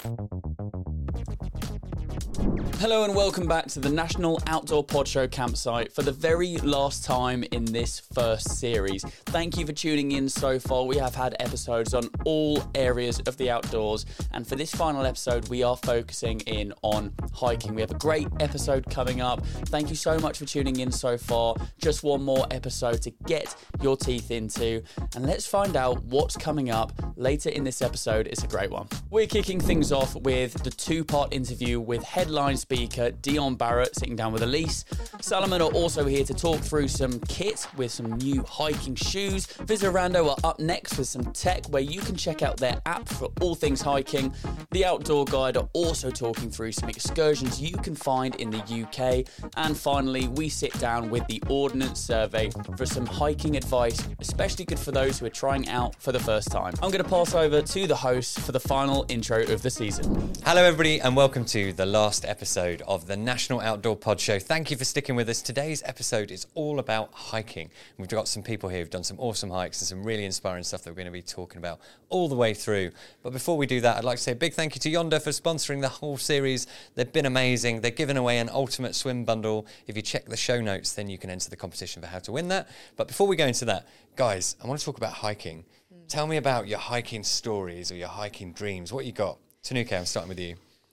Hello and welcome back to the National Outdoor Pod Show campsite for the very last time in this first series. Thank you for tuning in so far. We have had episodes on all areas of the outdoors, and for this final episode we are focusing in on hiking. We have a great episode coming up. Thank you so much for tuning in so far. Just one more episode to get your teeth into, and let's find out what's coming up later in this episode. It's a great one. We're kicking things off with the two-part interview with headline speaker Dion Barrett sitting down with Elise. Salomon are also here to talk through some kit with some new hiking shoes. Visorando are up next with some tech where you can check out their app for all things hiking. The Outdoor Guide are also talking through some excursions you can find in the UK. And finally, we sit down with the Ordnance Survey for some hiking advice, especially good for those who are trying out for the first time. I'm going to pass over to the host for the final intro of the season. Hello everybody and welcome to the last episode of the National Outdoor Pod Show. Thank you for sticking with us. Today's episode is all about hiking. We've got some people here who've done some awesome hikes and some really inspiring stuff that we're going to be talking about all the way through. But before we do that, I'd like to say a big thank you to Yonder for sponsoring the whole series. They've been amazing. They're giving away an ultimate swim bundle. If you check the show notes, then you can enter the competition for how to win that. But before we go into that, guys, I want to talk about hiking. Tell me about your hiking stories or your hiking dreams. What you got? Tanuka, I'm starting with you.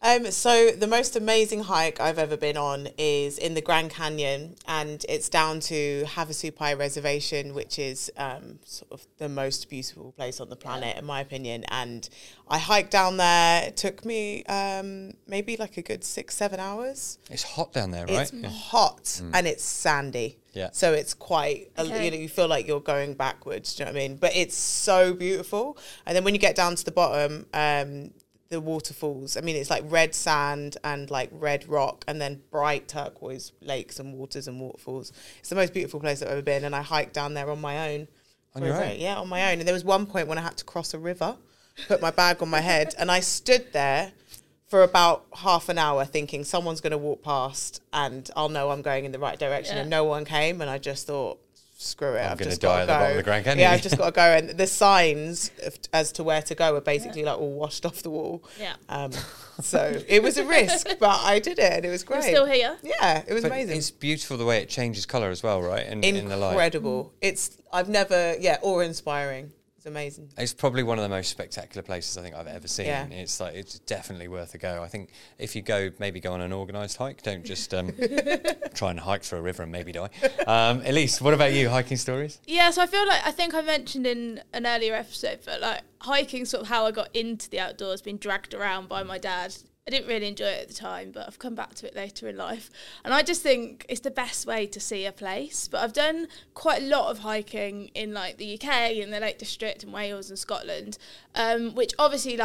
So the most amazing hike I've ever been on is in the Grand Canyon, and it's down to Havasupai Reservation, which is sort of the most beautiful place on the planet, in my opinion. And I hiked down there. It took me maybe like a good 6-7 hours. It's hot down there, right? It's hot and it's sandy. Yeah. So it's quite, you feel like you're going backwards, do you know what I mean? But it's so beautiful. And then when you get down to the bottom, the waterfalls, I mean, it's like red sand and like red rock and then bright turquoise lakes and waters and waterfalls. It's the most beautiful place I've ever been, and I hiked down there on my own. On your own? Yeah, on my own. And there was one point when I had to cross a river, put my bag on my head, and I stood there for about half an hour thinking someone's going to walk past and I'll know I'm going in the right direction, and no one came, and I just thought, screw it, I'm going to die at the bottom of the Grand Canyon. Yeah, I've just got to go. And the signs as to where to go are basically like all washed off the wall. Yeah. So it was a risk, but I did it and it was great. You're still here? Yeah, it was amazing. It's beautiful the way it changes colour as well, right? In the light. Incredible. Awe-inspiring. It's amazing. It's probably one of the most spectacular places I think I've ever seen. Yeah. It's definitely worth a go. I think if you maybe go on an organised hike. Don't just try and hike through a river and maybe die. Elise, what about you? Hiking stories? Yeah, so I think I mentioned in an earlier episode, but like hiking, sort of how I got into the outdoors, being dragged around by my dad. I didn't really enjoy it at the time, but I've come back to it later in life. And I just think it's the best way to see a place. But I've done quite a lot of hiking in like the UK, in the Lake District, in Wales and Scotland, which obviously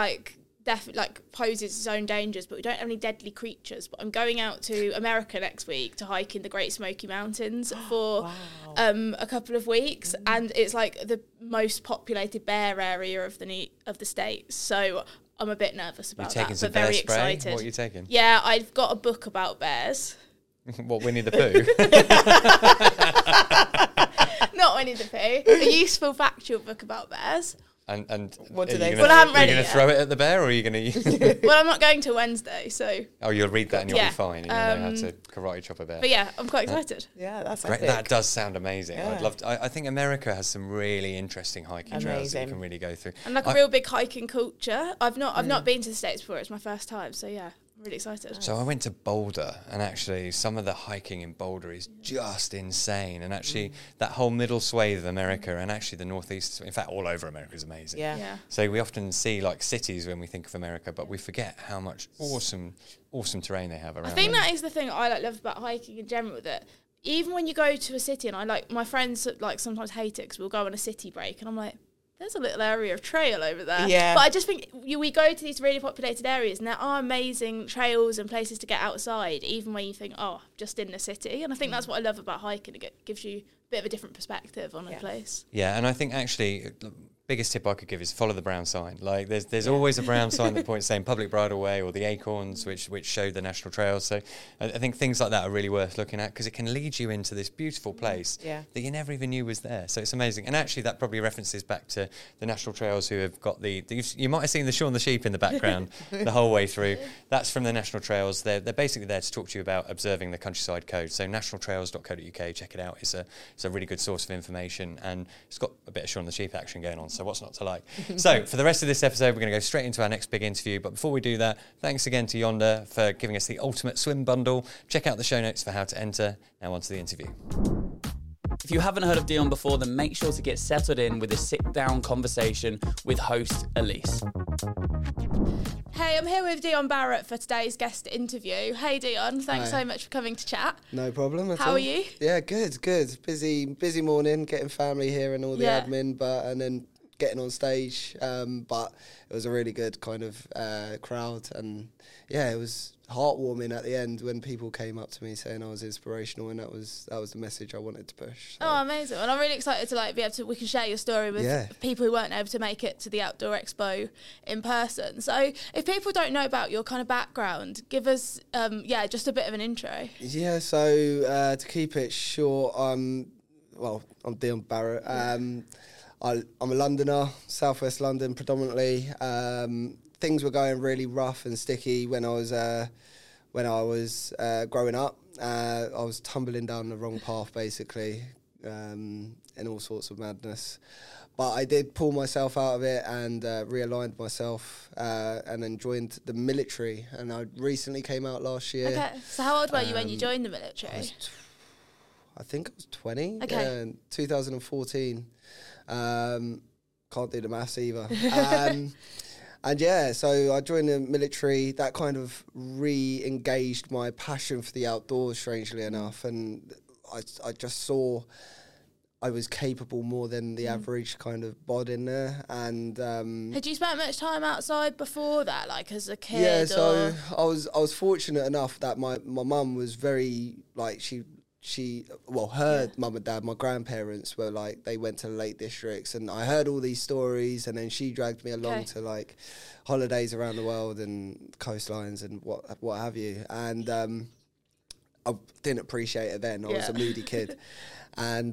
poses its own dangers, but we don't have any deadly creatures. But I'm going out to America next week to hike in the Great Smoky Mountains for a couple of weeks, and it's like the most populated bear area of the state. So I'm a bit nervous about that, but very excited. What are you taking? Yeah, I've got a book about bears. What, Winnie the Pooh? Not Winnie the Pooh. A useful factual book about bears. And what do they? Well, I haven't read it Are you going to throw it at the bear, or are you going to? Well, I'm not going till Wednesday, so. Oh, you'll read that and you'll Yeah. be fine, and you'll know how to karate chop a bear. But yeah, I'm quite excited. Yeah, that's Great. epic. That does sound amazing. Yeah. I'd love to. I think America has some really interesting hiking trails that you Amazing. can really go through. And like a real big hiking culture. I've not been to the States before. It's my first time, so yeah. Really excited. So I went to Boulder, and actually some of the hiking in Boulder is just insane. And actually that whole middle swathe of America, and actually the northeast, in fact all over America, is amazing. Yeah. So we often see like cities when we think of America, but we forget how much awesome terrain they have around. I think them. that is the thing I love about hiking in general, that even when you go to a city, and my friends sometimes hate it because we'll go on a city break, and I'm like, there's a little area of trail over there. Yeah. But I just think we go to these really populated areas, and there are amazing trails and places to get outside, even when you think, oh, just in the city. And I think that's what I love about hiking. It gives you a bit of a different perspective on a place. Yeah, and I think actually biggest tip I could give is follow the brown sign. Like there's always a brown sign that points saying Public Bridle Way or the Acorns, which show the national trails. So I think things like that are really worth looking at because it can lead you into this beautiful place that you never even knew was there. So it's amazing. And actually that probably references back to the national trails who have got you might have seen the Shaun the Sheep in the background the whole way through. That's from the national trails. They're basically there to talk to you about observing the countryside code. So nationaltrails.co.uk, check it out. It's a really good source of information and it's got a bit of Shaun the Sheep action going on. So what's not to like? So for the rest of this episode, we're going to go straight into our next big interview. But before we do that, thanks again to Yonder for giving us the ultimate swim bundle. Check out the show notes for how to enter. Now on to the interview. If you haven't heard of Dion before, then make sure to get settled in with a sit-down conversation with host Elise. Hey, I'm here with Dion Barrett for today's guest interview. Hey Dion, thanks so much for coming to chat. No problem at all. How are you? Yeah, good. Busy morning, getting family here and all the admin, and then getting on stage. But it was a really good kind of crowd, and it was heartwarming at the end when people came up to me saying I was inspirational, and that was the message I wanted to push. So. Oh, amazing! And I'm really excited to be able to. We can share your story with people who weren't able to make it to the Outdoor Expo in person. So, if people don't know about your kind of background, give us just a bit of an intro. Yeah. So to keep it short, I'm Dion Barrett. I'm a Londoner, Southwest London predominantly. Things were going really rough and sticky when I was growing up. I was tumbling down the wrong path, basically, and all sorts of madness. But I did pull myself out of it and realigned myself and then joined the military. And I recently came out last year. Okay, so how old were you when you joined the military? I think I was 20. Okay. 2014. Can't do the maths either. So I joined the military. That kind of re-engaged my passion for the outdoors, strangely enough. And I just saw I was capable more than the average kind of bod in there. And had you spent much time outside before that, like as a kid? Yeah, so I was fortunate enough that my mum was very, like, her mum and dad, my grandparents were like, they went to the Lake Districts, and I heard all these stories, and then she dragged me along to like holidays around the world and coastlines and what have you. And I didn't appreciate it then. I was a moody kid. And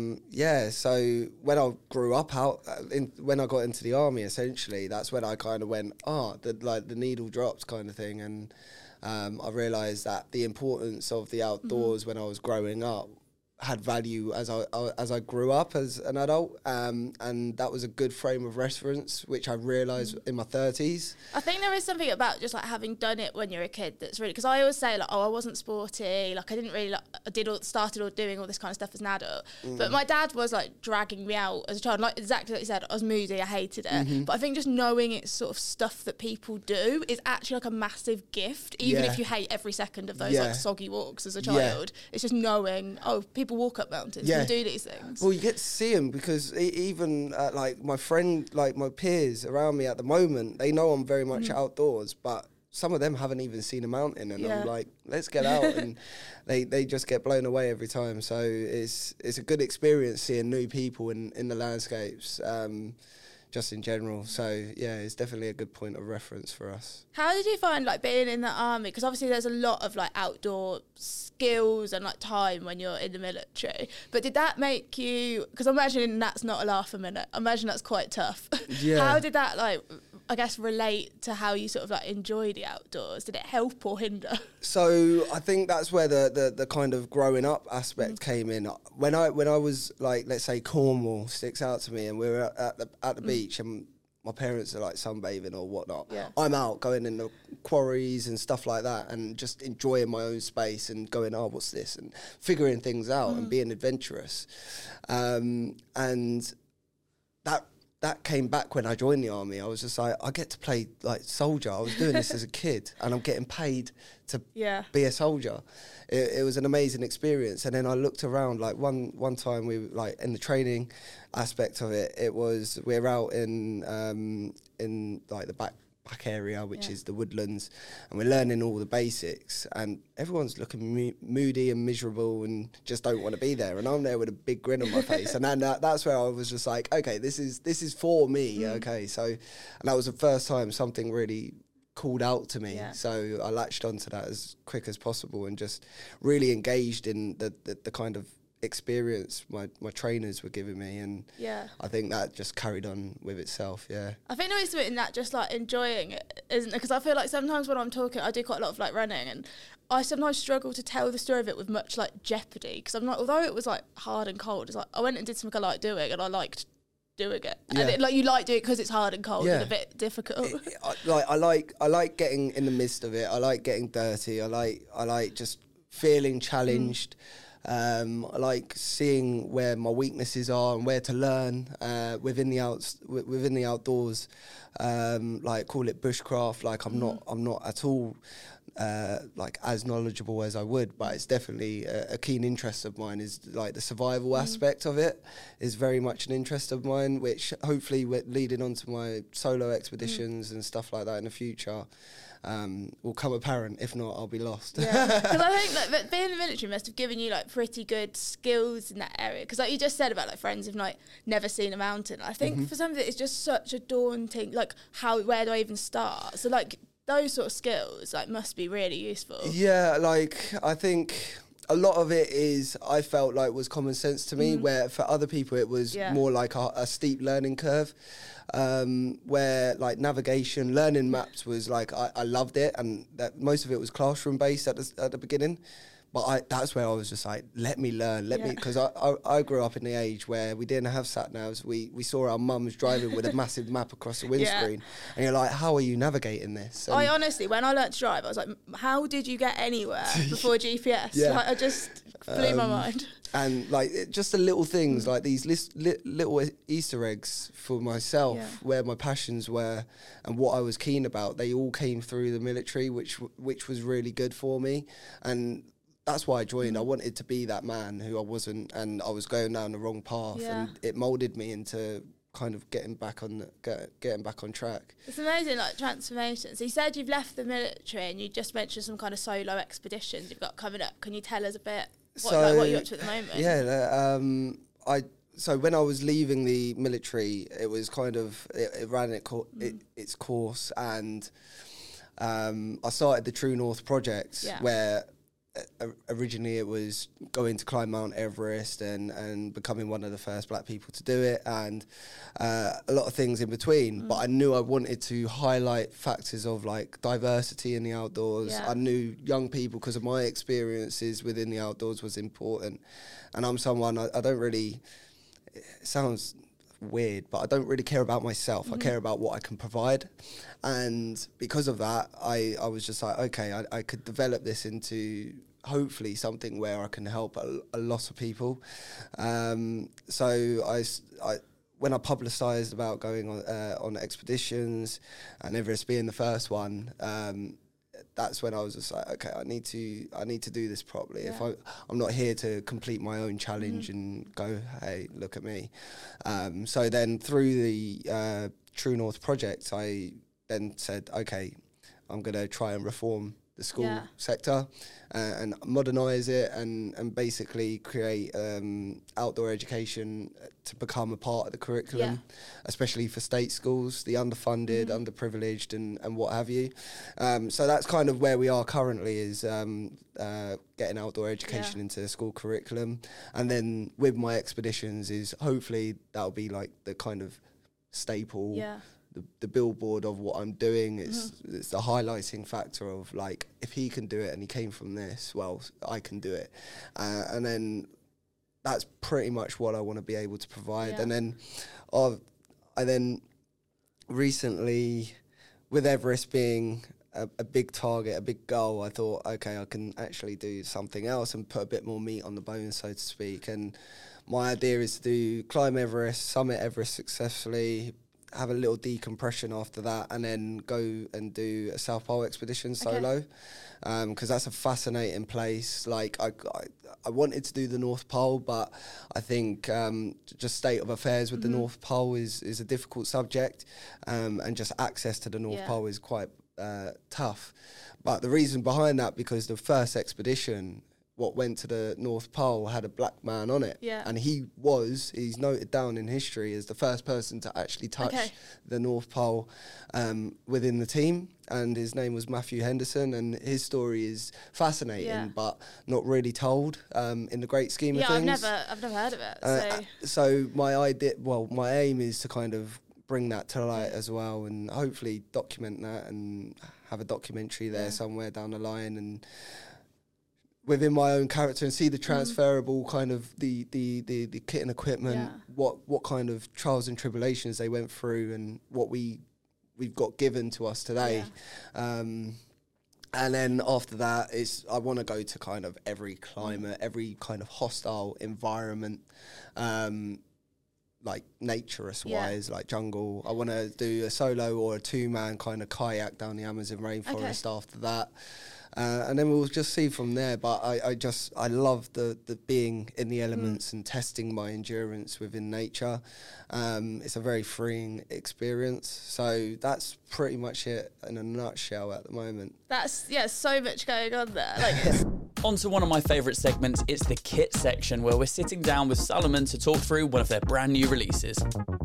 so when I grew up when I got into the army, essentially, that's when I kind of went, the needle drops kind of thing. And I realised that the importance of the outdoors when I was growing up had value as I grew up as an adult, and that was a good frame of reference, which I realised in my 30s. I think there is something about just like having done it when you're a kid that's really, because I always say like, I wasn't sporty, like I didn't really started doing all this kind of stuff as an adult, but my dad was like dragging me out as a child, like exactly like you said, I was moody, I hated it, but I think just knowing it's sort of stuff that people do is actually like a massive gift, even if you hate every second of those like soggy walks as a child. It's just knowing, people walk up mountains and do these things. Well, you get to see them because even like my friend, like my peers around me at the moment, they know I'm very much outdoors, but some of them haven't even seen a mountain, and I'm like, let's get out, and they just get blown away every time. So it's a good experience seeing new people in the landscapes. Just in general. So, it's definitely a good point of reference for us. How did you find, like, being in the army? Because obviously there's a lot of, like, outdoor skills and, like, time when you're in the military. But did that make you... Because I'm imagining that's not a laugh a minute. I imagine that's quite tough. Yeah. How did that, like, I guess, relate to how you sort of, like, enjoy the outdoors? Did it help or hinder? So, I think that's where the kind of growing up aspect came in. When I was, like, let's say Cornwall sticks out to me, and we were at the beach, and my parents are like sunbathing or whatnot. Yeah. I'm out going in the quarries and stuff like that, and just enjoying my own space and going, what's this? And figuring things out and being adventurous. And that came back when I joined the army. I was just like, I get to play like soldier. I was doing this as a kid, and I'm getting paid to be a soldier. It was an amazing experience. And then I looked around, like one time we were like in the training aspect of it. It was we're out in like the back area, which is the woodlands, and we're learning all the basics, and everyone's looking moody and miserable and just don't want to be there, and I'm there with a big grin on my face, and then that's where I was just like, okay, this is for me. Okay, so, and that was the first time something really called out to me, so I latched onto that as quick as possible and just really engaged in the kind of experience my trainers were giving me, and I think that just carried on with itself. I think there is something in that, just like enjoying it, isn't it? Because I feel like sometimes when I'm talking, I do quite a lot of like running, and I sometimes struggle to tell the story of it with much like jeopardy, because I'm not, although it was like hard and cold, it's like I went and did something I liked doing, and I liked doing it, and like you like doing it because it's hard and cold and a bit difficult. I like getting in the midst of it. I like getting dirty. I like just feeling challenged. I like seeing where my weaknesses are and where to learn within the outdoors. Like, call it bushcraft. Like, I'm not at all like as knowledgeable as I would, but it's definitely a keen interest of mine. Is like the survival aspect of it is very much an interest of mine, which hopefully leading on to my solo expeditions and stuff like that in the future will come apparent. If not, I'll be lost. Yeah, because I think that being in the military must have given you like pretty good skills in that area. Because like you just said about like friends who've like never seen a mountain. I think for some of it, it's just such a daunting, like where do I even start? So like those sort of skills like must be really useful. Yeah, like I think a lot of it is, I felt like, was common sense to me, where for other people it was more like a steep learning curve, where like navigation, learning maps was like, I loved it, and that most of it was classroom based at the beginning. But that's where I was just like, let me learn, because I grew up in the age where we didn't have sat-navs. We saw our mums driving with a massive map across the windscreen. And you're like, how are you navigating this? And I honestly, when I learnt to drive, I was like, how did you get anywhere before GPS? Like, I just blew my mind. And like just the little things, like these little Easter eggs for myself, where my passions were and what I was keen about, they all came through the military, which was really good for me. And that's why I joined. I wanted to be that man who I wasn't, and I was going down the wrong path, and it molded me into kind of getting back on track. It's amazing, like transformation. So you said you've left the military, and you just mentioned some kind of solo expeditions you've got coming up. Can you tell us a bit what you're up to at the moment? Yeah, so when I was leaving the military, it was kind of it ran its course, and I started the True North project, where originally it was going to climb Mount Everest and becoming one of the first black people to do it, and a lot of things in between. But I knew I wanted to highlight factors of like diversity in the outdoors. I knew young people, because of my experiences within the outdoors, was important. And I'm someone, I don't really, it sounds weird, but I don't really care about myself. I care about what I can provide. And because of that, I was just like, okay, I could develop this into hopefully something where I can help a lot of people. So I when I publicised about going on expeditions, and Everest being the first one, that's when I was just like, okay, I need to do this properly. If I'm not here to complete my own challenge and go, hey, look at me. So then through the True North project, I then said, okay, I'm going to try and reform the school sector and modernise it and basically create outdoor education to become a part of the curriculum, especially for state schools, the underfunded, underprivileged and what have you. So that's kind of where we are currently, is getting outdoor education into the school curriculum. And then with my expeditions is hopefully that'll be like the kind of staple, the billboard of what I'm doing. It's the highlighting factor of like, if he can do it and he came from this, well, I can do it. And then that's pretty much what I want to be able to provide. And then I then recently, with Everest being a big target, a big goal, I thought, okay, I can actually do something else and put a bit more meat on the bone, so to speak. And my idea is to climb Everest, summit Everest successfully, have a little decompression after that, and then go and do a South Pole expedition solo, because that's a fascinating place. Like I wanted to do the North Pole, but I think just state of affairs with the North Pole is a difficult subject, and just access to the North Pole is quite tough. But the reason behind that, because the first expedition what went to the North Pole had a black man on it, and he's noted down in history as the first person to actually touch the North Pole within the team, and his name was Matthew Henderson, and his story is fascinating but not really told in the great scheme of things. I've never heard of it. So my aim is to kind of bring that to light as well, and hopefully document that and have a documentary there somewhere down the line, and within my own character, and see the transferable kind of the kit and equipment, what kind of trials and tribulations they went through, and what we've got given to us today. And then after that, I want to go to kind of every climate, every kind of hostile environment, like naturist-wise, like jungle. I want to do a solo or a two-man kind of kayak down the Amazon rainforest after that. And then we'll just see from there. But I love the being in the elements and testing my endurance within nature. It's a very freeing experience. So that's pretty much it in a nutshell at the moment. That's so much going on there. Like, On to one of my favourite segments, it's the kit section, where we're sitting down with Salomon to talk through one of their brand new releases.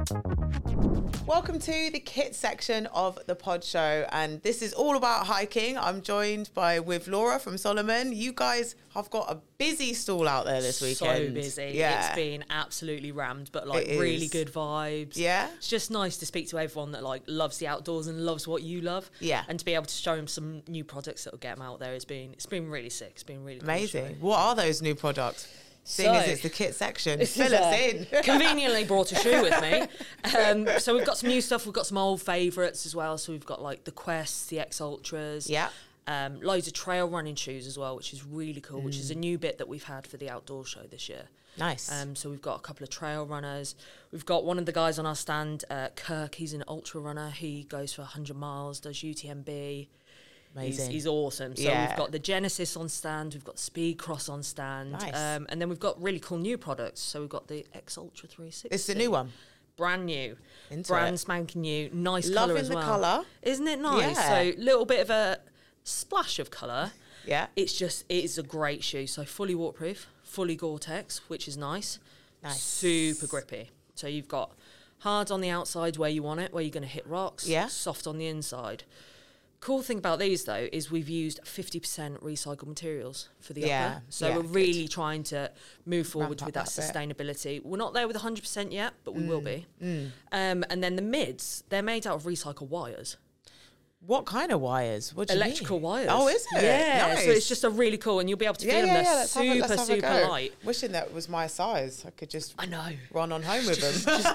Welcome to the kit section of the pod show, and this is all about hiking. I'm joined with Laura from Salomon. You guys have got a busy stall out there this weekend. So busy. Yeah. It's been absolutely rammed, but like really good vibes. Yeah. It's just nice to speak to everyone that like loves the outdoors and loves what you love. Yeah. And to be able to show them some new products that will get them out there it's been really sick. It's been really amazing. Cool. What are those new products? Seeing as it's the kit section, fill us in. Conveniently brought a shoe with me. So we've got some new stuff. We've got some old favourites as well. So we've got like the Quests, the X Ultras. Yeah. Loads of trail running shoes as well, which is really cool, which is a new bit that we've had for the outdoor show this year. Nice. So we've got a couple of trail runners. We've got one of the guys on our stand, Kirk. He's an ultra runner. He goes for 100 miles, does UTMB. Amazing. He's awesome. So we've got the Genesis on stand, we've got Speed Cross on stand, Nice. And then we've got really cool new products. So we've got the X Ultra 360. It's the new one. Brand new. Into brand it. spanking new. Nice colour as well. Loving the colour. Isn't it nice? Yeah. So little bit of a splash of colour. Yeah. It is a great shoe. So fully waterproof, fully Gore-Tex, which is nice. Nice. Super grippy. So you've got hard on the outside where you want it, where you're going to hit rocks. Yeah. Soft on the inside. Cool thing about these though is we've used 50% recycled materials for the upper. So we're really trying to move forward with that sustainability. We're not there with 100% yet, but we will be. And then the mids, they're made out of recycled wires. What kind of wires? What do you Electrical mean? wires. Oh, is it? Yeah. Nice. So it's just a really cool, and you'll be able to feel them. They're Let's have a super go. light. Wishing that was my size. I could just I know. run on home with them.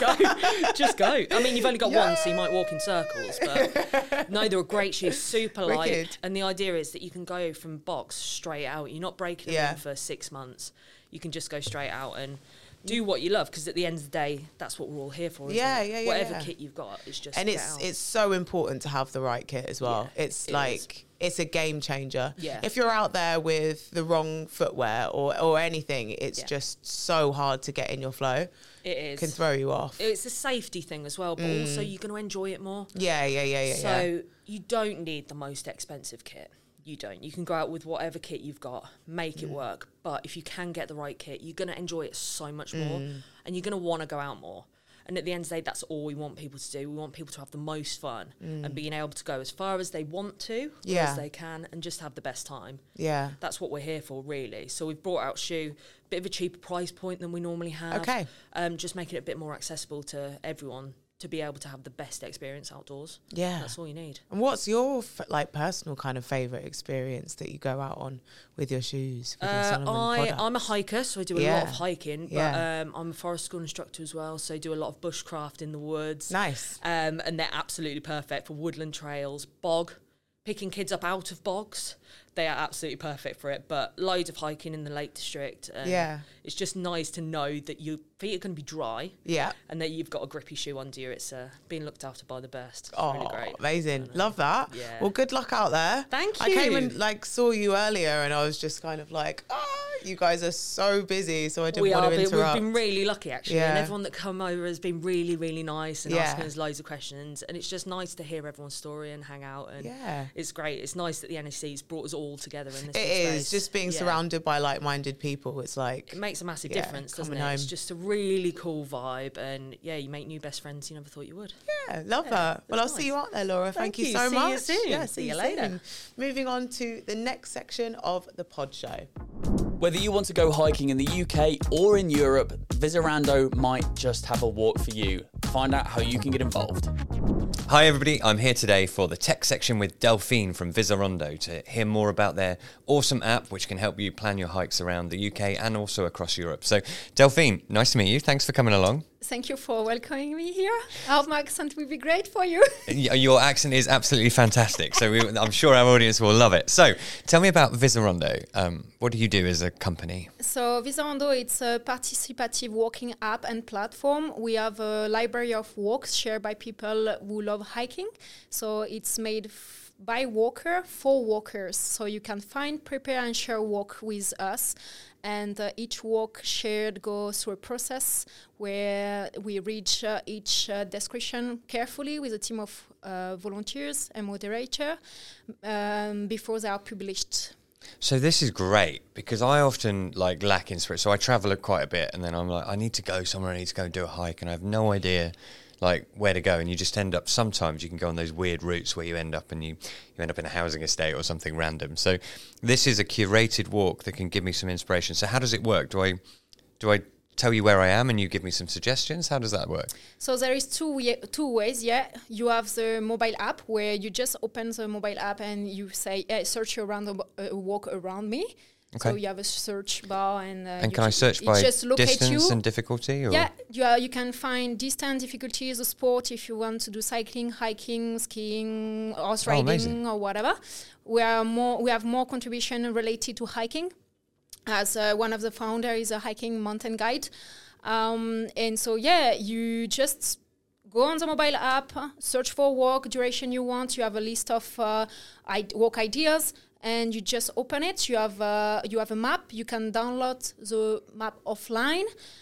Just go. I mean, you've only got one, so you might walk in circles. But no, they're a great shoe, super light. Wicked. And the idea is that you can go from box straight out. You're not breaking them in for 6 months. You can just go straight out and do what you love, because at the end of the day, that's what we're all here for. Isn't it? Whatever kit you've got, it's just And it's so important to have the right kit as well. Yeah, It's it's a game changer. Yeah. If you're out there with the wrong footwear or anything, it's just so hard to get in your flow. It is. Can throw you off. It's a safety thing as well, but also you're going to enjoy it more. Yeah. So you don't need the most expensive kit. You don't. You can go out with whatever kit you've got, make it work. But if you can get the right kit, you're going to enjoy it so much more, and you're going to want to go out more. And at the end of the day, that's all we want people to do. We want people to have the most fun and being able to go as far as they want to, or as they can, and just have the best time. Yeah. That's what we're here for, really. So we've brought out shoe, bit of a cheaper price point than we normally have. Okay. Just making it a bit more accessible to everyone to be able to have the best experience outdoors. Yeah. That's all you need. And what's your personal kind of favourite experience that you go out on with your shoes? With your Salomon products? I'm a hiker, so I do a lot of hiking. But I'm a forest school instructor as well, so I do a lot of bushcraft in the woods. Nice. And they're absolutely perfect for woodland trails, bog, picking kids up out of bogs. They are absolutely perfect for it, but loads of hiking in the Lake District. And it's just nice to know that your feet are going to be dry. Yeah. And that you've got a grippy shoe under you. It's being looked after by the best. It's Oh, really great. amazing. Love that. Yeah. Well, good luck out there. Thank I came you. and saw you earlier and I was just kind of like, you guys are so busy, so I didn't want to interrupt. We've been really lucky, actually. Yeah. And everyone that come over has been really, really nice and Yeah. asking us loads of questions. And it's just nice to hear everyone's story and hang out. And it's great. It's nice that the NSC's brought us all together in this It space. is, just being surrounded by like-minded people. It's like... It makes a massive difference, doesn't coming it? home. It's just a really cool vibe. And you make new best friends you never thought you would. Yeah, love that. Well, I'll see you out there, Laura. Thank you so See much. you soon. Yeah, See you later. soon. Moving on to the next section of the pod show. Whether you want to go hiking in the UK or in Europe, Visorando might just have a walk for you. Find out how you can get involved. Hi everybody, I'm here today for the tech section with Delphine from Visorando to hear more about their awesome app which can help you plan your hikes around the UK and also across Europe. So Delphine, nice to meet you. Thanks for coming along. Thank you for welcoming me here. I hope my accent will be great for you. Your accent is absolutely fantastic, so I'm sure our audience will love it. So tell me about Visorando. What do you do as a company? So Visorando, it's a participative walking app and platform. We have a library of walks shared by people who love hiking. So it's made by walker for walkers. So you can find, prepare and share a walk with us. And each walk shared goes through a process where we read each description carefully with a team of volunteers and moderator before they are published. So this is great because I often lack inspiration. So I travel quite a bit and then I'm like, I need to go somewhere, I need to go and do a hike and I have no idea where to go, and you just end up, sometimes you can go on those weird routes where you end up and you end up in a housing estate or something random. So this is a curated walk that can give me some inspiration. So how does it work? Do I tell you where I am and you give me some suggestions? How does that work? So there is two ways. You have the mobile app where you just open the mobile app and you say search around walk around me. Okay. So you have a search bar and can I search by just distance and difficulty? Or? Yeah, you can find distance, difficulties, a sport if you want to do cycling, hiking, skiing, horse riding or whatever. We have more contribution related to hiking, as one of the founders is a hiking mountain guide. And so you just go on the mobile app, search for walk duration you want. You have a list of walk ideas. And you just open it. You have a map. You can download the map offline,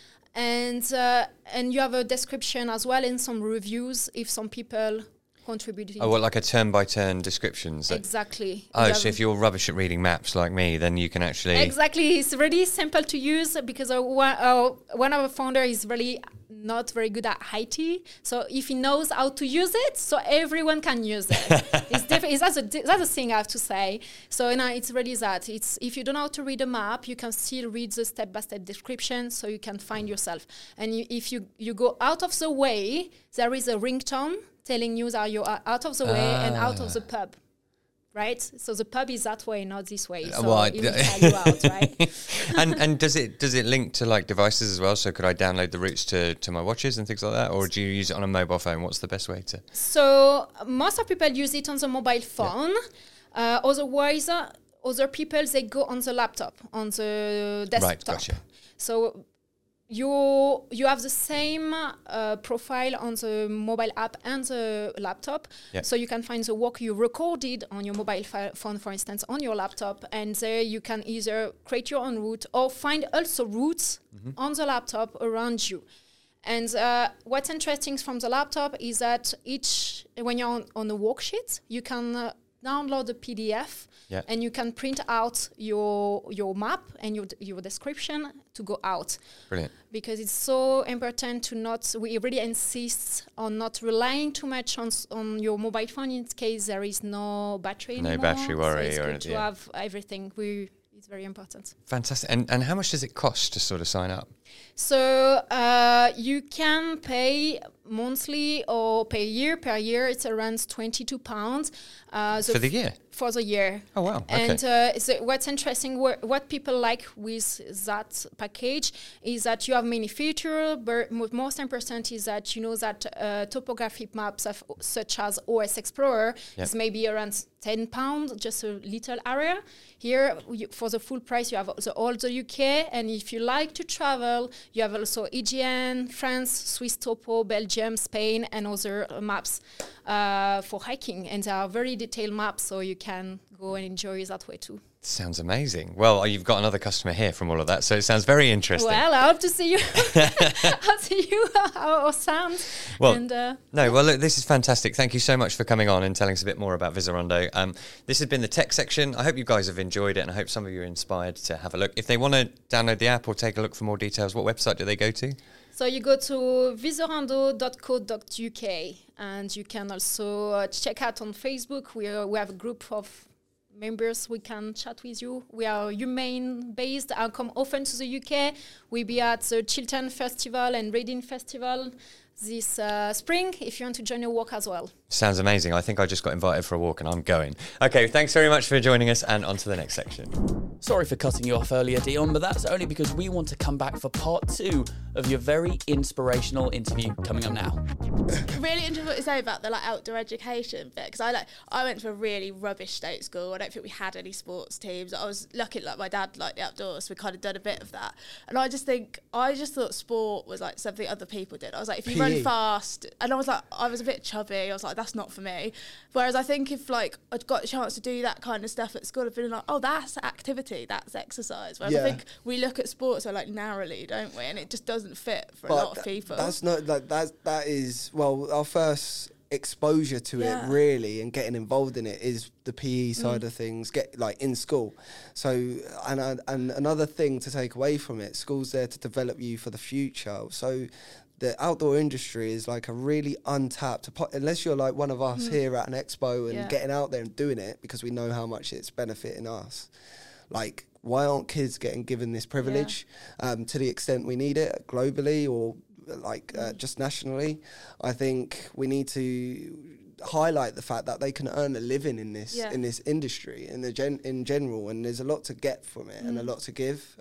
and you have a description as well and some reviews if some people contributed. Oh, like a turn-by-turn descriptions? Exactly. So if you're rubbish at reading maps like me, then you can actually... Exactly. It's really simple to use because one of the founders is really not very good at IT. So if he knows how to use it, so everyone can use it. That's a thing I have to say. So it's really that. It's if you don't know how to read a map, you can still read the step-by-step description so you can find yourself. And if you go out of the way, there is a ringtone telling you that you're out of the way and out of the pub. Right? So the pub is that way, not this way. So it will tell you out, right? and does it link to devices as well? So could I download the routes to my watches and things like that? Or do you use it on a mobile phone? What's the best way to? So most of people use it on the mobile phone. Yeah. Otherwise, other people, they go on the laptop, on the desktop. Right, gotcha. So you have the same profile on the mobile app and the laptop. Yep. So you can find the walk you recorded on your mobile phone, for instance, on your laptop. And there you can either create your own route or find also routes on the laptop around you. And what's interesting from the laptop is that when you're on the worksheet, you can download the PDF. Yep. And you can print out your map and your description to go out. Brilliant. Because it's so important we really insist on not relying too much on your mobile phone in case there is no battery anymore. No battery worry so or anything. To have everything. It's very important. Fantastic. And how much does it cost to sort of sign up? So you can pay monthly or pay year. Per year, it's around £22. For the year? For the year. Oh, wow. Okay. And so what's interesting, what people like with that package is that you have many features, but most important is that you know that topographic maps such as OS Explorer is maybe around £10, just a little area. Here, for the full price, you have all the UK, and if you like to travel, you have also EGN, France, Swiss Topo, Belgium, Spain, and other maps for hiking. And they are very detailed maps, so you can go and enjoy that way too. Sounds amazing. Well, you've got another customer here from all of that, so it sounds very interesting. Well, I hope to see you. I'll see you how it sounds. Well, and, well, look, this is fantastic. Thank you so much for coming on and telling us a bit more about Visarondo. This has been the tech section. I hope you guys have enjoyed it, and I hope some of you are inspired to have a look. If they want to download the app or take a look for more details, what website do they go to? So you go to visarondo.co.uk, and you can also check out on Facebook. We have a group of members. We can chat with you. We are Humane based. I come often to the UK. We'll be at the Chiltern Festival and Reading Festival this spring if you want to join a walk as well. Sounds amazing. I think I just got invited for a walk and I'm going. Okay, thanks very much for joining us, and on to the next section. Sorry for cutting you off earlier, Dion, but that's only because we want to come back for part 2 of your very inspirational interview coming up now. Really interesting what you say about the outdoor education bit, because I went to a really rubbish state school. I don't think we had any sports teams. I was lucky my dad liked the outdoors, so we kind of done a bit of that. And I just thought sport was something other people did. I was if you run fast, and I was a bit chubby. I was that's not for me. Whereas I think if I'd got a chance to do that kind of stuff at school, I'd been oh, that's activity, that's exercise. Whereas I think we look at sports narrowly, don't we? And it just doesn't fit for a lot of people. That's not that is our first exposure to it really, and getting involved in it is the PE side of things, in school. So and another thing to take away from it, school's there to develop you for the future. So the outdoor industry is a really untapped, unless you're one of us here at an expo and getting out there and doing it, because we know how much it's benefiting us. Why aren't kids getting given this privilege to the extent we need it globally or just nationally? I think we need to highlight the fact that they can earn a living in this industry in general, and there's a lot to get from it and a lot to give.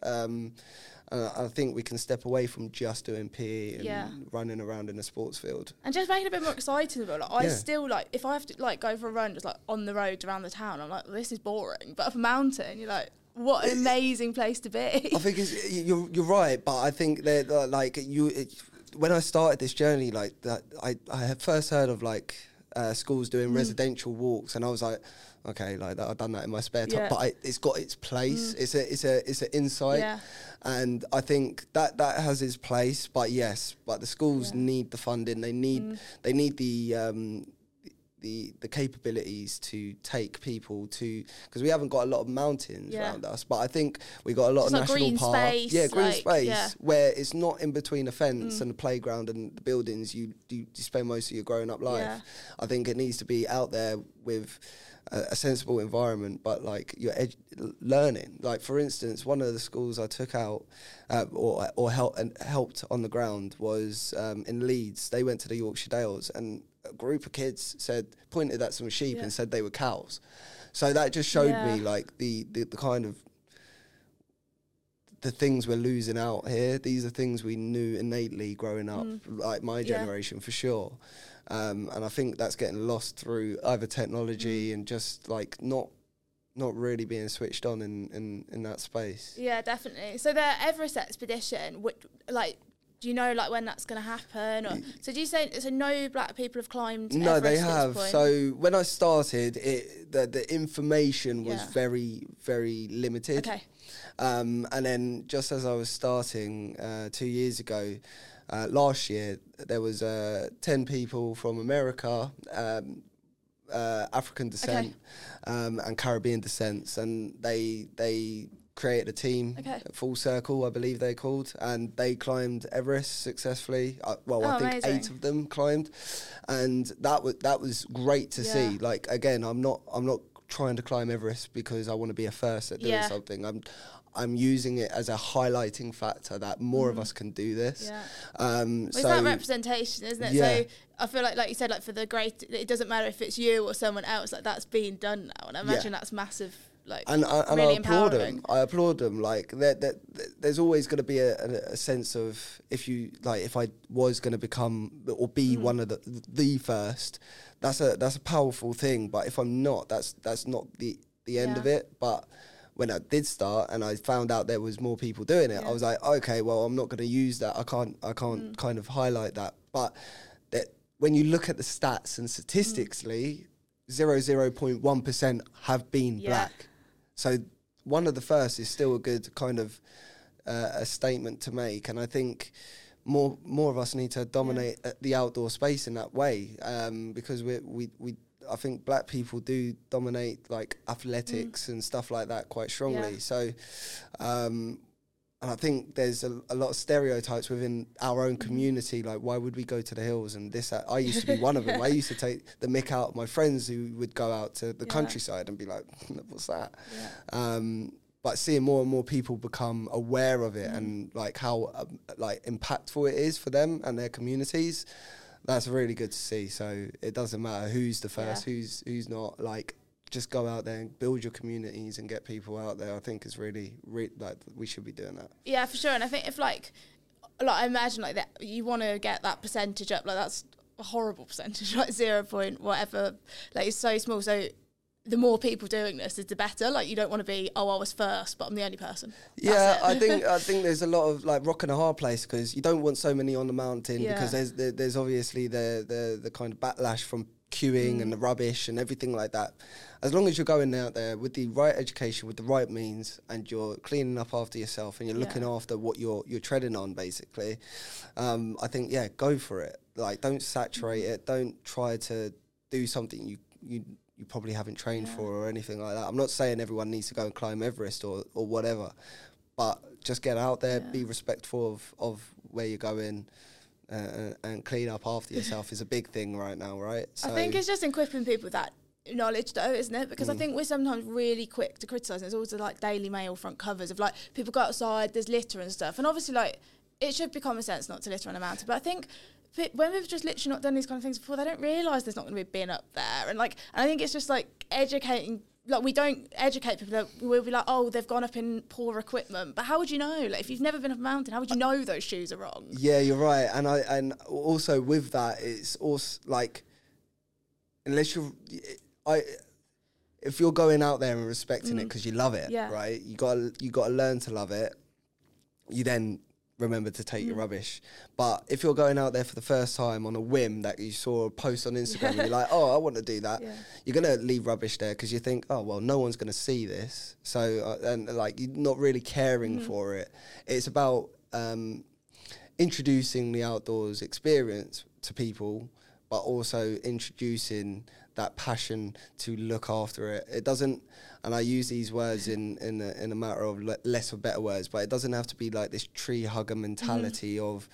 I think we can step away from just doing PE and running around in a sports field. And just make it a bit more exciting. I still, if I have to, go for a run just, on the road around the town, I'm this is boring. But up a mountain, you're what an amazing place to be. I think you're right, but I think that, when I started this journey, I had first heard of, schools doing residential walks, and I was okay, I've done that in my spare time, but it's got its place. It's an insight, and I think that has its place. But the schools need the funding. They need the capabilities to take people to, because we haven't got a lot of mountains around us, but I think we got a lot of national parks. Green space where it's not in between a fence and a playground and the buildings you spend most of your growing up life. I think it needs to be out there with a sensible environment, but you're learning. For instance, one of the schools I took out or helped on the ground was in Leeds. They went to the Yorkshire Dales, and a group of kids pointed at some sheep and said they were cows. So that just showed me the kind of the things we're losing out here. These are things we knew innately growing up, my generation for sure. And I think that's getting lost through either technology and just not really being switched on in that space. Yeah, definitely. So the Everest expedition, do you know when that's going to happen? Or, so do you say no black people have climbed Everest? No, they have. So when I started, the information was very, very limited. Okay. And then just as I was starting 2 years ago, last year, there was 10 people from America, African descent, and Caribbean descent, and they created a team, Full Circle, I believe they're called, and they climbed Everest successfully. I think 8 of them climbed, and that was great to see. Again, I'm not trying to climb Everest because I want to be a first at doing something. I'm using it as a highlighting factor that more of us can do this. It's that representation, isn't it? So I feel like you said, like for the great, it doesn't matter if it's you or someone else. Like that's being done now, and I imagine that's massive. Like and really I applaud them. I applaud them. Like there's always going to be a sense of if I was going to become or be one of the first, that's a powerful thing. But if I'm not, that's not the end of it. But when I did start and I found out there was more people doing it, I was like, okay, well, I'm not going to use that. I can't kind of highlight that. But that when you look at the stats and statistically, 0.1% have been black. So one of the first is still a good kind of a statement to make, and I think more of us need to dominate the outdoor space in that way, because I think black people do dominate like athletics and stuff like that quite strongly. So, and I think there's a lot of stereotypes within our own community. Like, why would we go to the hills and this? That? I used to be one of them. I used to take the mick out of my friends who would go out to the countryside and be like, what's that? But seeing more and more people become aware of it and like how like impactful it is for them and their communities, that's really good to see. So it doesn't matter who's the first, who's not. Like, just go out there and build your communities and get people out there. I think is really like we should be doing that. Yeah, for sure. And I think if like I imagine like that, you want to get that percentage up. Like that's a horrible percentage, like 0. whatever. Like it's so small. So the more people doing this is the better. Like you don't want to be, I was first, but I'm the only person. I think there's a lot of like rock and a hard place because you don't want so many on the mountain because there's obviously the kind of backlash from queuing and the rubbish and everything like that. As long as you're going out there with the right education, with the right means, and you're cleaning up after yourself and you're looking after what you're treading on, basically, I think go for it. Like, don't saturate it. Don't try to do something you probably haven't trained for or anything like that. I'm not saying everyone needs to go and climb Everest or whatever, but just get out there, be respectful of where you're going. And clean up after yourself is a big thing right now, right? So I think it's just equipping people with that knowledge though, isn't it? Because I think we're sometimes really quick to criticise. There's always like Daily Mail front covers of like people go outside, there's litter and stuff, and obviously like it should be common sense not to litter on a mountain, but I think when we've just literally not done these kind of things before, they don't realise there's not going to be a bin up there, and I think it's just like educating. Like, we don't educate people. That we'll be like, oh, they've gone up in poor equipment. But how would you know? Like, if you've never been up a mountain, how would you know those shoes are wrong? Yeah, you're right. And also with that, it's also like, unless if you're going out there and respecting it because you love it, right? You got to learn to love it. You then remember to take your rubbish. But if you're going out there for the first time on a whim that you saw a post on Instagram and you're like, oh, I want to do that, you're going to leave rubbish there because you think, oh, well, no one's going to see this. So, and like, you're not really caring for it. It's about introducing the outdoors experience to people, but also introducing that passion to look after it. It doesn't, and I use these words in a matter of less or better words, but it doesn't have to be like this tree hugger mentality of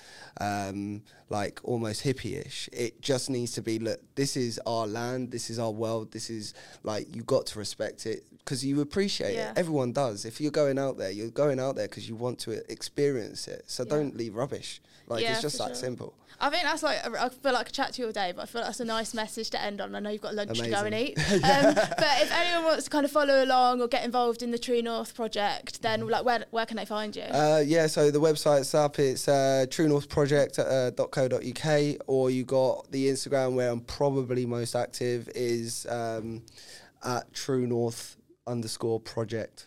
like almost hippie-ish. It just needs to be, look, this is our land, this is our world, this is like, you got to respect it because you appreciate it. Everyone does. If you're going out there, you're going out there because you want to experience it. So don't leave rubbish. Like, it's just that simple. I think that's like, I feel like I could chat to you all day, but I feel like that's a nice message to end on. I know you've got lunch to go and eat. But if anyone wants to kind of follow along or get involved in the True North project, then like where can they find you? So the website's up. It's truenorthproject.co.uk, or you got the Instagram where I'm probably most active is at truenorth_project_.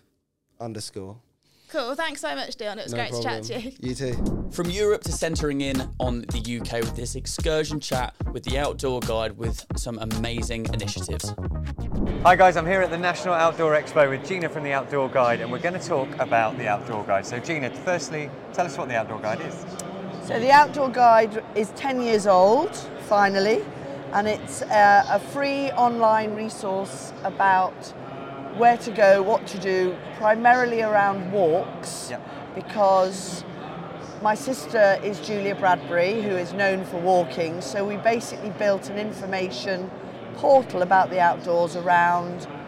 Cool, thanks so much, Dion. It was great to chat to you. You too. From Europe to centering in on the UK with this excursion chat with the Outdoor Guide with some amazing initiatives. Hi guys, I'm here at the National Outdoor Expo with Gina from the Outdoor Guide, and we're going to talk about the Outdoor Guide. So Gina, firstly, tell us what the Outdoor Guide is. So the Outdoor Guide is 10 years old, finally, and it's a free online resource about where to go, what to do, primarily around walks, because my sister is Julia Bradbury, who is known for walking, so we basically built an information portal about the outdoors around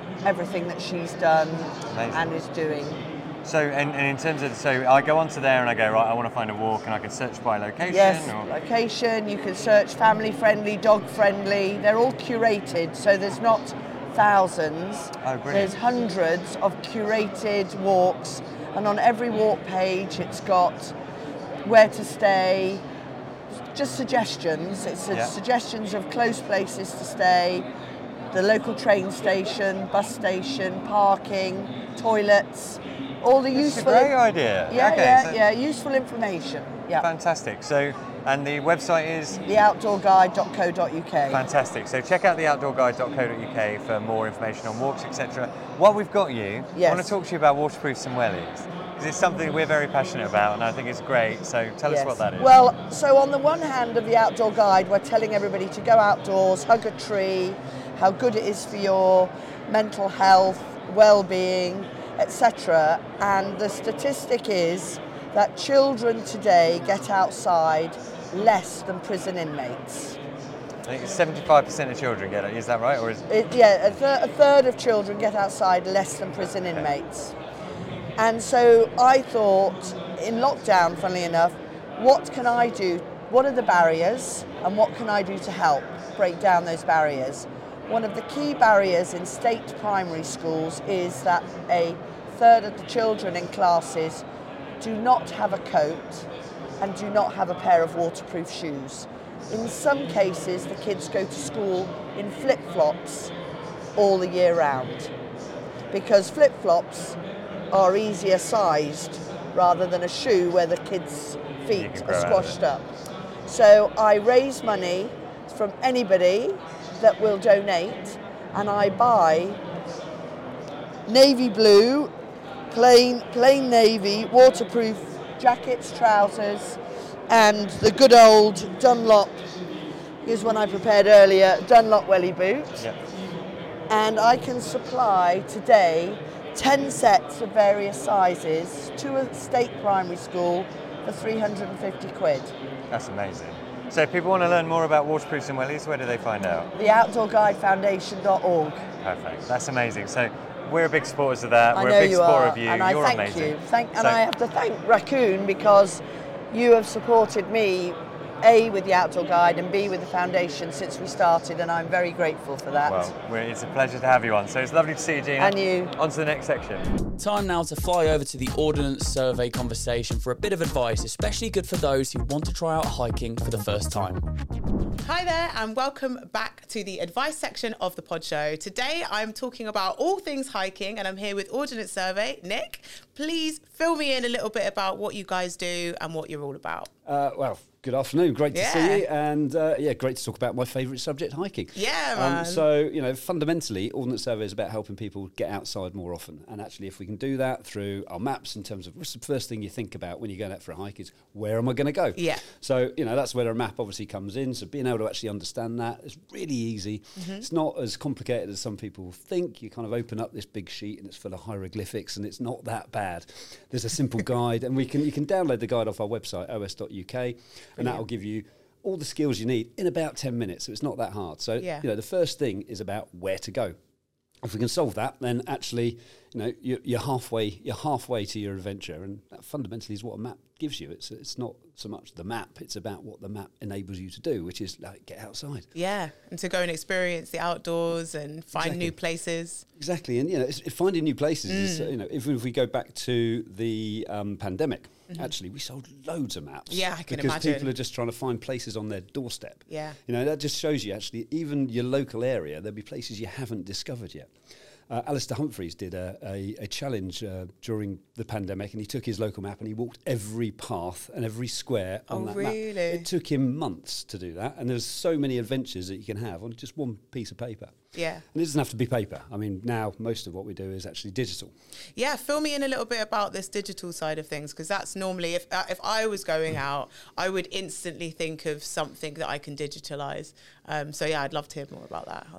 everything that she's done and is doing. So, and in terms of, so I go onto there and I go, right, I want to find a walk, and I can search by location? Yes, or? location, you can search family friendly, dog friendly, they're all curated, so there's not thousands, there's hundreds of curated walks, and on every walk page it's got where to stay, just suggestions, it's suggestions of close places to stay, the local train station, bus station, parking, toilets, all the useful... That's a great idea. Useful information. Yeah. Fantastic. So, and the website is? theoutdoorguide.co.uk. Fantastic. So check out theoutdoorguide.co.uk for more information on walks, etc. While we've got you, I want to talk to you about waterproofs and wellies, because it's something we're very passionate about, and I think it's great. So tell us what that is. Well, so on the one hand of the Outdoor Guide, we're telling everybody to go outdoors, hug a tree, how good it is for your mental health, well-being, etc. And the statistic is that children today get outside less than prison inmates. I think 75% of children get it. Is that right, or is a third of children get outside less than prison inmates. And so I thought, in lockdown, funnily enough, what can I do? What are the barriers, and what can I do to help break down those barriers? One of the key barriers in state primary schools is that a third of the children in classes do not have a coat and do not have a pair of waterproof shoes. In some cases, the kids go to school in flip-flops all the year round, because flip-flops are easier sized rather than a shoe where the kids' feet are squashed up. So I raise money from anybody that will donate, and I buy navy blue, plain navy, waterproof jackets, trousers, and the good old Dunlop, here's one I prepared earlier, Dunlop welly boot. Yep. And I can supply today 10 sets of various sizes to a state primary school for 350 quid. That's amazing. So if people want to learn more about waterproofs and wellies, where do they find out? theoutdoorguidefoundation.org. Perfect. That's amazing. So we're big supporters of that. We're a big supporter of you. And You're thank amazing. You. And I have to thank Raccoon, because you have supported me, A, with the Outdoor Guide, and B, with the foundation since we started, and I'm very grateful for that. Well, it's a pleasure to have you on. So it's lovely to see you, Gina. And you. On to the next section. Time now to fly over to the Ordnance Survey conversation for a bit of advice, especially good for those who want to try out hiking for the first time. Hi there, and welcome back to the advice section of the pod show. Today I'm talking about all things hiking, and I'm here with Ordnance Survey. Nick, please fill me in a little bit about what you guys do and what you're all about. Well, good afternoon. Great to see you. And great to talk about my favourite subject, hiking. Yeah, man. So, fundamentally, Ordnance Survey is about helping people get outside more often. And actually, if we can do that through our maps, in terms of what's the first thing you think about when you're going out for a hike is, where am I going to go? Yeah. So, that's where a map obviously comes in. So being able to actually understand that is really easy. Mm-hmm. It's not as complicated as some people think. You kind of open up this big sheet and it's full of hieroglyphics, and it's not that bad. There's a simple guide, and you can download the guide off our website, os.uk. And that will give you all the skills you need in about 10 minutes. So it's not that hard. So, the first thing is about where to go. If we can solve that, then actually, you're halfway to your adventure, and that fundamentally is what a map gives you. It's not so much the map; it's about what the map enables you to do, which is like get outside. Yeah, and to go and experience the outdoors and find new places. Exactly, and finding new places is, if we go back to the pandemic. Mm-hmm. Actually, we sold loads of maps. Yeah, I can because imagine. People are just trying to find places on their doorstep. Yeah. That just shows you, actually, even your local area, there'll be places you haven't discovered yet. Alistair Humphreys did a challenge during the pandemic, and he took his local map and he walked every path and every square on that map. It took him months to do that, and there's so many adventures that you can have on just one piece of paper. Yeah. And it doesn't have to be paper. I mean, now most of what we do is actually digital. Yeah, fill me in a little bit about this digital side of things, because that's normally, if I was going out, I would instantly think of something that I can digitalise. I'd love to hear more about that.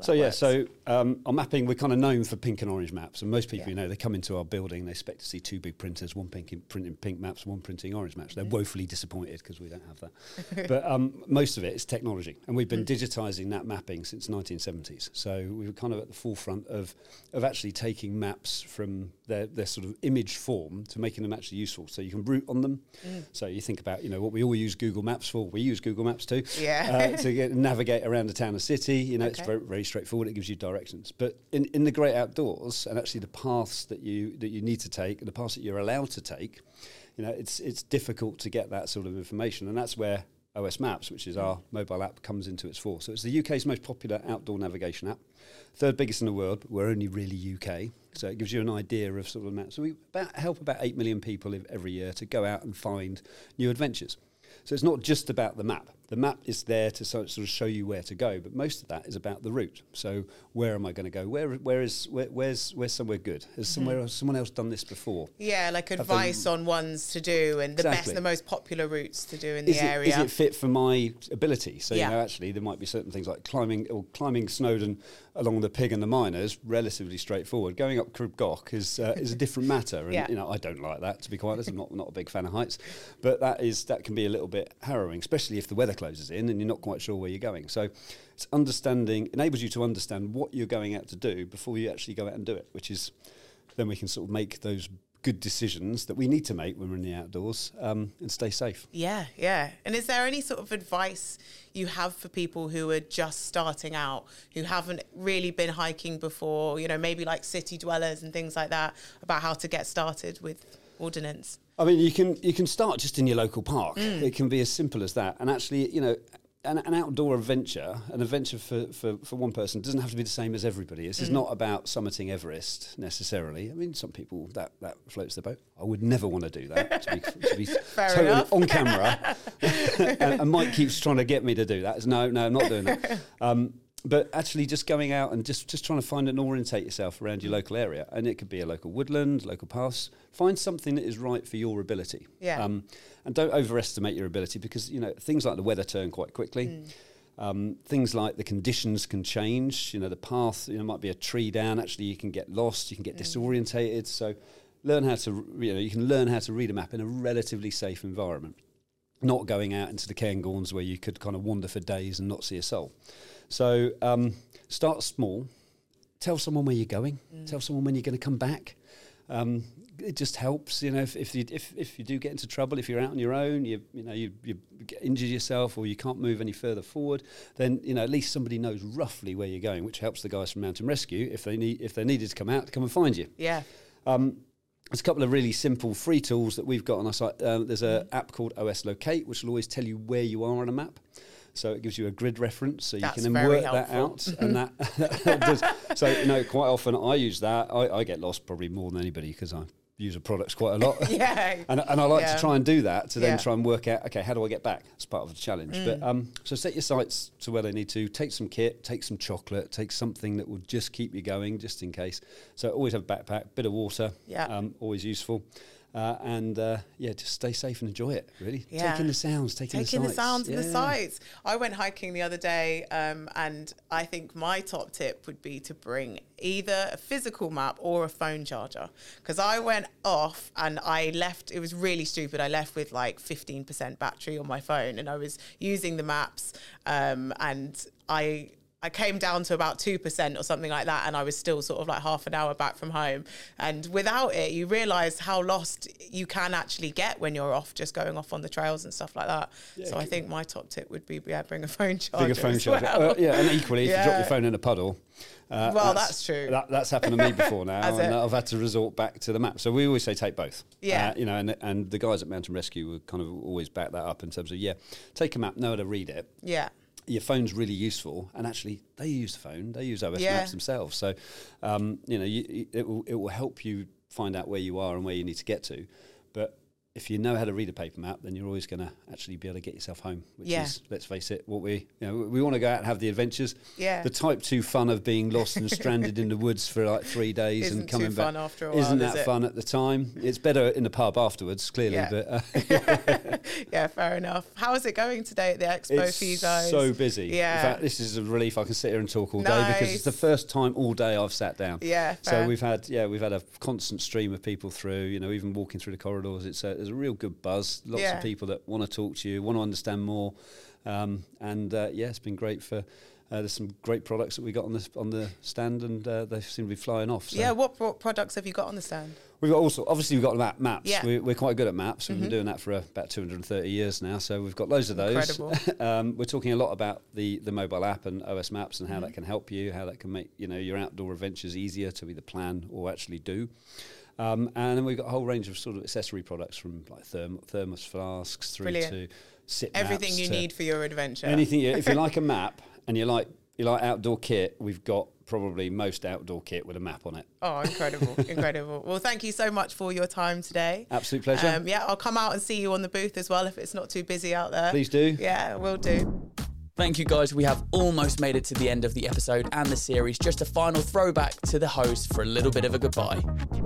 Our mapping, we're kind of known for pink and orange maps, and most people, they come into our building, they expect to see two big printers, one printing pink maps, one printing orange maps. They're woefully disappointed because we don't have that. But most of it is technology, and we've been digitising that mapping since 1970s. So we were kind of at the forefront of actually taking maps from their sort of image form to making them actually useful. So you can route on them. So you think about, what we all use Google Maps for. We use Google Maps too. Yeah. To navigate around a town or city. It's very, very straightforward. It gives you directions. But in the great outdoors, and actually the paths that you need to take, and the paths that you're allowed to take, it's difficult to get that sort of information. And that's where OS Maps, which is our mobile app, comes into its force. So it's the UK's most popular outdoor navigation app, third biggest in the world, but we're only really UK. So it gives you an idea of sort of maps. So we help about 8 million people every year to go out and find new adventures. So it's not just about the map. The map is there to sort of show you where to go, but most of that is about the route. So where am I going to go? Where's somewhere good? Has someone else done this before? Yeah, like advice on ones to do and the most popular routes to do in the area. Is it fit for my ability? So actually there might be certain things like climbing Snowdon along the Pig and the Miners, relatively straightforward. Going up Crib Goch is a different matter, and I don't like that, to be quite honest. I'm not a big fan of heights, but that can be a little bit harrowing, especially if the weather closes in and you're not quite sure where you're going. So it's enables you to understand what you're going out to do before you actually go out and do it, which is then we can sort of make those good decisions that we need to make when we're in the outdoors, and stay safe. Yeah. And is there any sort of advice you have for people who are just starting out, who haven't really been hiking before, maybe like city dwellers and things like that, about how to get started with ordnance? I mean, you can start just in your local park. It can be as simple as that. And actually, an outdoor adventure, for one person, doesn't have to be the same as everybody. This is not about summiting Everest necessarily. I mean, some people that floats their boat. I would never want to do that. to be totally enough. on camera. and Mike keeps trying to get me to do that. No, I'm not doing that. But actually just going out and just trying to find and orientate yourself around your local area. And it could be a local woodland, local paths. Find something that is right for your ability. Yeah. And don't overestimate your ability because, things like the weather turn quite quickly. Things like the conditions can change. The path, might be a tree down. Actually, you can get lost. You can get disorientated. So you can learn how to read a map in a relatively safe environment. Not going out into the Cairngorms where you could kind of wander for days and not see a soul. So start small. Tell someone where you're going. Tell someone when you're going to come back. It just helps, if you do get into trouble, if you're out on your own, you injure yourself or you can't move any further forward, then at least somebody knows roughly where you're going, which helps the guys from Mountain Rescue if they needed to come out to come and find you. Yeah. There's a couple of really simple free tools that we've got on our site. There's an app called OS Locate, which will always tell you where you are on a map. So it gives you a grid reference, so you can then work that out, and that does. So quite often I use that. I get lost probably more than anybody because I use the products quite a lot. Yeah. and I like to try and do that to then try and work out, okay, how do I get back? That's part of the challenge. But so set your sights to where they need to. Take some kit, take some chocolate, take something that will just keep you going, just in case. So always have a backpack, bit of water. Yeah. Always useful. Just stay safe and enjoy it, really. Yeah. Taking the sounds, taking the sounds and the sights. I went hiking the other day, and I think my top tip would be to bring either a physical map or a phone charger. Because I went off and I left, it was really stupid, I left with like 15% battery on my phone and I was using the maps, and I came down to about 2% or something like that, and I was still sort of like half an hour back from home. And without it, you realise how lost you can actually get when you're off, just going off on the trails and stuff like that. Yeah, so I think my top tip would be, bring a phone charger. Bring a phone charger. Well. And equally, if you drop your phone in a puddle. That's true. That's happened to me before now, and I've had to resort back to the map. So we always say take both. Yeah. And the guys at Mountain Rescue would kind of always back that up in terms of, take a map, know how to read it. Yeah. Your phone's really useful, and actually they use the phone, they use OS Maps themselves. So, it will help you find out where you are and where you need to get to. But if you know how to read a paper map, then you're always going to actually be able to get yourself home, which is, let's face it, what we want to go out and have the adventures. Yeah. The type 2 fun of being lost and stranded in the woods for like 3 days and coming back. Fun after a while, isn't that fun at the time? It's better in the pub afterwards, clearly. Yeah. But yeah, fair enough. How is it going today at the expo for you guys? So busy. Yeah. In fact, this is a relief. I can sit here and talk all day because it's the first time all day I've sat down. Yeah. Fair. So we've had a constant stream of people through. Even walking through the corridors, there's a real good buzz. Lots of people that want to talk to you, want to understand more, it's been great for There's some great products that we got on the stand, and they seem to be flying off. So. Yeah, what products have you got on the stand? We've got obviously we've got maps. Yeah. We're quite good at maps. We've been doing that for about 230 years now, so we've got loads of those. Incredible. We're talking a lot about the mobile app and OS Maps and how that can help you, how that can make your outdoor adventures easier to either plan or actually do. And then we've got a whole range of sort of accessory products, from like thermos flasks through to sit everything maps you need for your adventure. Anything. If you like a map and you like outdoor kit, we've got probably most outdoor kit with a map on it. Oh, incredible. Incredible. Well, thank you so much for your time today. Absolute pleasure. Yeah, I'll come out and see you on the booth as well if it's not too busy out there. Please do. Yeah, will do. Thank you, guys. We have almost made it to the end of the episode and the series. Just a final throwback to the host for a little bit of a goodbye.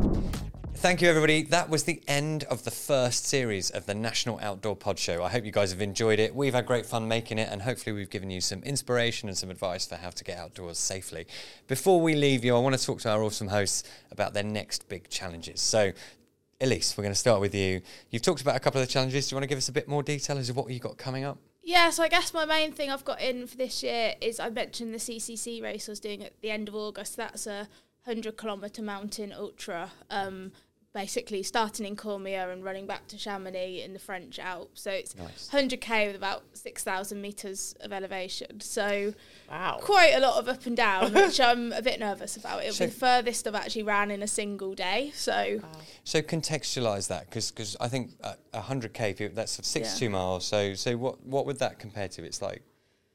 Thank you, everybody. That was the end of the first series of the National Outdoor Pod Show. I hope you guys have enjoyed it. We've had great fun making it, and hopefully we've given you some inspiration and some advice for how to get outdoors safely. Before we leave you, I want to talk to our awesome hosts about their next big challenges. So, Elise, we're going to start with you. You've talked about a couple of the challenges. Do you want to give us a bit more detail as to what you've got coming up? Yeah, so I guess my main thing I've got in for this year is I mentioned the CCC race I was doing at the end of August. That's a 100-kilometre mountain ultra, basically starting in Cormier and running back to Chamonix in the French Alps. So it's 100k with about 6,000 metres of elevation. So quite a lot of up and down, which I'm a bit nervous about. It'll be the furthest I've actually ran in a single day. So contextualise that, because I think 100k, that's 62 miles. So what would that compare to? It's like...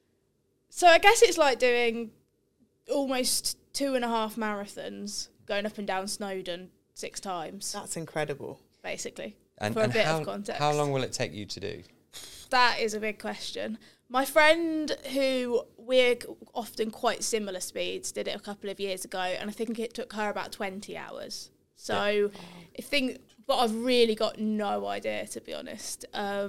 So I guess it's like doing almost 2.5 marathons going up and down Snowdon 6 times. That's incredible. Basically, and a bit of context. How long will it take you to do? That is a big question. My friend, who we're often quite similar speeds, did it a couple of years ago, and I think it took her about 20 hours. So but I've really got no idea, to be honest.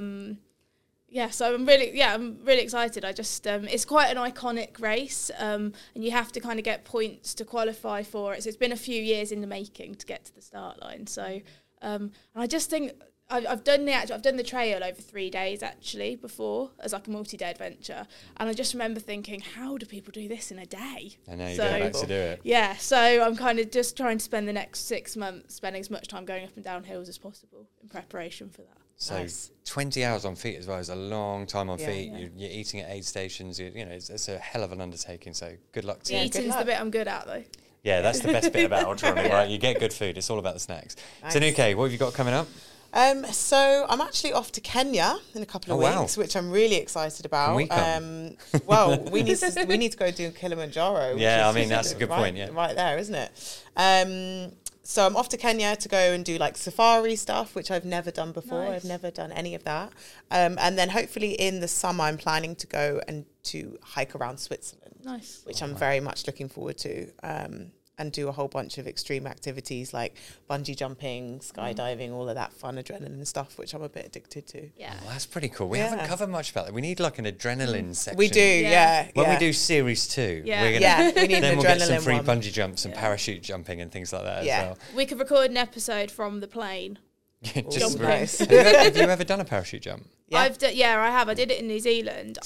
So I'm really excited. I just it's quite an iconic race, and you have to kind of get points to qualify for it. So it's been a few years in the making to get to the start line. So and I just think I've done the trail over 3 days actually before as like a multi-day adventure, and I just remember thinking, how do people do this in a day? I know, you go back to do it. Yeah, so I'm kind of just trying to spend the next 6 months spending as much time going up and down hills as possible in preparation for that. So 20 hours on feet as well is a long time on feet. Yeah. You're eating at aid stations. It's a hell of an undertaking. So good luck to you. Eating's the bit I'm good at, though. Yeah, that's the best bit about ultra running, right? You get good food. It's all about the snacks. Nice. Tanuke, what have you got coming up? So I'm actually off to Kenya in a couple of weeks, which I'm really excited about. Can we come? Well, we need to go do Kilimanjaro. Yeah, I mean that's a good point. Yeah, right there, isn't it? So I'm off to Kenya to go and do like safari stuff, which I've never done before. Nice. I've never done any of that. And then hopefully in the summer, I'm planning to go and to hike around Switzerland, which I'm very much looking forward to. And do a whole bunch of extreme activities like bungee jumping, skydiving, all of that fun adrenaline stuff, which I'm a bit addicted to. Yeah, well, that's pretty cool. We haven't covered much about that. We need like an adrenaline section. We do, When we do series 2, we need then we'll get some free one. bungee jumps and parachute jumping and things like that as well. We could record an episode from the plane. Just nice. Have you ever done a parachute jump? Yeah. I have. I did it in New Zealand.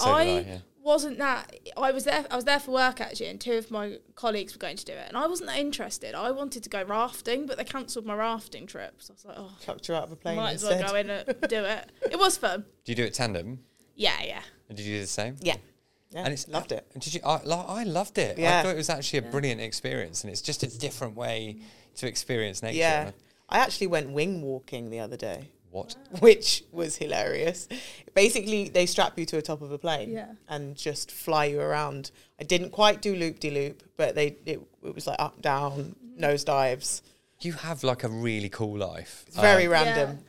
I was there for work actually, and 2 of my colleagues were going to do it, and I wasn't that interested. I wanted to go rafting, but they cancelled my rafting trip. So I was like, chucked you out of a plane. Might as well go in and do it. It was fun. Do you do it tandem? Yeah. And did you do the same? Yeah. And loved it. Did you? I loved it. Yeah. I thought it was actually a brilliant experience, and it's just a different way to experience nature. Yeah. I actually went wing walking the other day. What? Which was hilarious. Basically, they strap you to the top of a plane and just fly you around. I didn't quite do loop-de-loop, but it was like up, down, nose dives. You have like a really cool life. It's very random.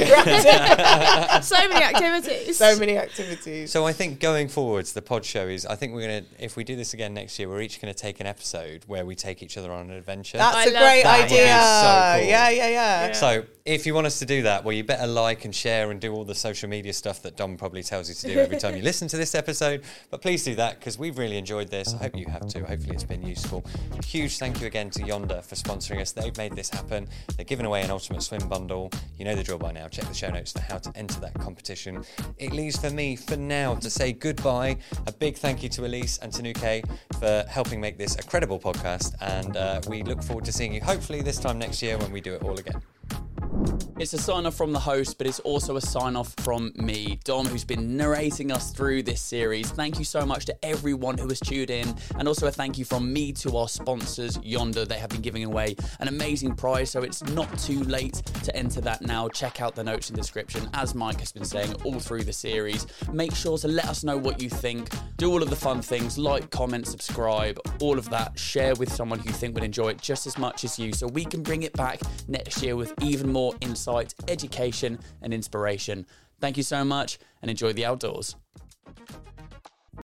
So many activities. So many activities. So I think going forwards, the pod show is, I think we're going to, if we do this again next year, we're each going to take an episode where we take each other on an adventure. That's a great idea. Would be so cool. Yeah. So If you want us to do that, well, you better like and share and do all the social media stuff that Dom probably tells you to do every time you listen to this episode. But please do that, because we've really enjoyed this. I hope you have too. Hopefully it's been useful. A huge thank you again to Yonder for sponsoring us. They've made this happen. They're giving away an Ultimate Swim bundle. You know the drill by now. Check the show notes for how to enter that competition. It leaves for me, for now, to say goodbye. A big thank you to Elise and to Nuke for helping make this a credible podcast. And we look forward to seeing you hopefully this time next year when we do it all again. It's a sign-off from the host, but it's also a sign-off from me, Dom, who's been narrating us through this series. Thank you so much to everyone who has tuned in, and also a thank you from me to our sponsors, Yonder. They have been giving away an amazing prize, so it's not too late to enter that now. Check out the notes in the description, as Mike has been saying all through the series. Make sure to let us know what you think. Do all of the fun things, like, comment, subscribe, all of that. Share with someone who you think would enjoy it just as much as you, so we can bring it back next year with even more insight, education, and inspiration. Thank you so much, and enjoy the outdoors.